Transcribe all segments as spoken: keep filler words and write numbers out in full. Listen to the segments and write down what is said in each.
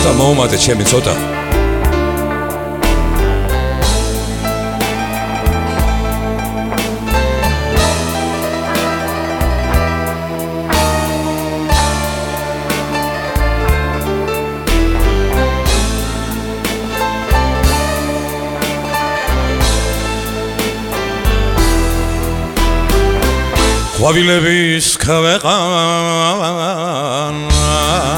როცა მოუმატე ჩემი ცოტა ყვავილების ქვეყანა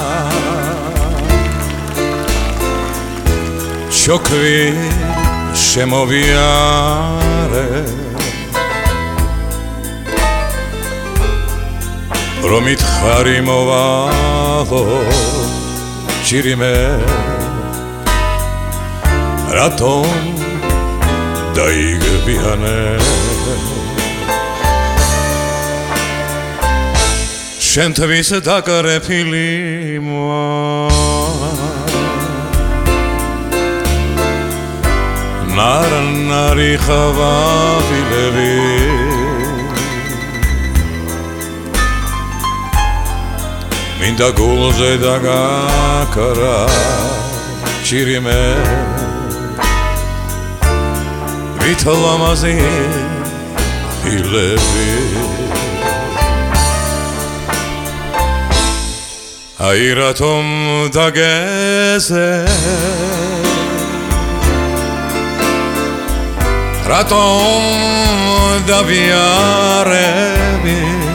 შოქვი შემოვიარე რომით ხარი მოვალო ჭირიმე რატომ დაიგებიანე შენთვის დაკრეფილი ნარნარი ყვავილები მინდა გულზე დაგაკრა ჭირიმე ვით ლამაზი ფილები აი რატომ დაგეზე რატომ დავიარები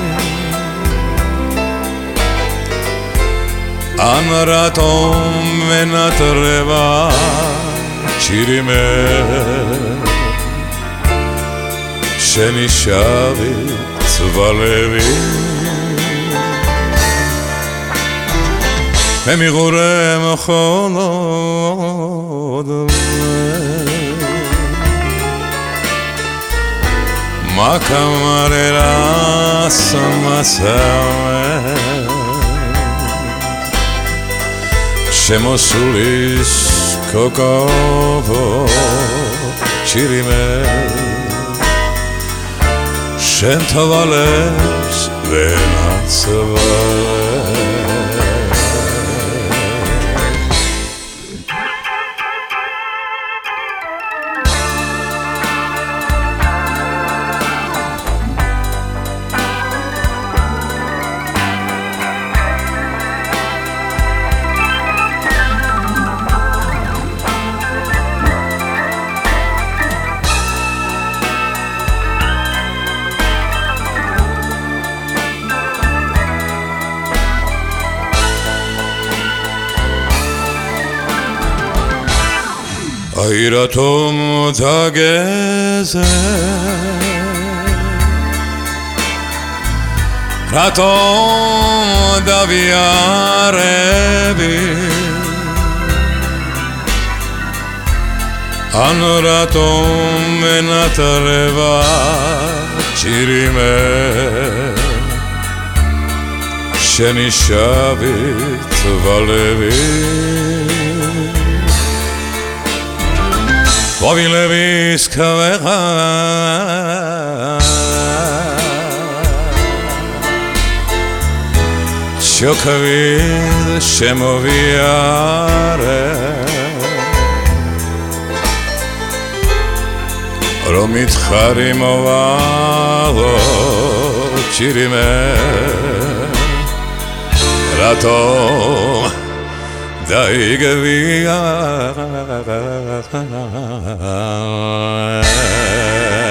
ან რატომ მენატრება ჭირიმე შენი შავი თვალები მე მიღურე მხოლოდ მაკამარერას მასავე შემოსულის კოკოვო ჭირიმე შენ თვალებს ვენაცვალე აი რატომ დაგეზე რატომ დავიარები ან რატომ მენატრება ჭირიმე შენი შავი თვალები ყვავილების ქვეყანა შოქვი შემოვიარე რომით ხარი მოვალო ჭირიმე რატომ დაიგებიანე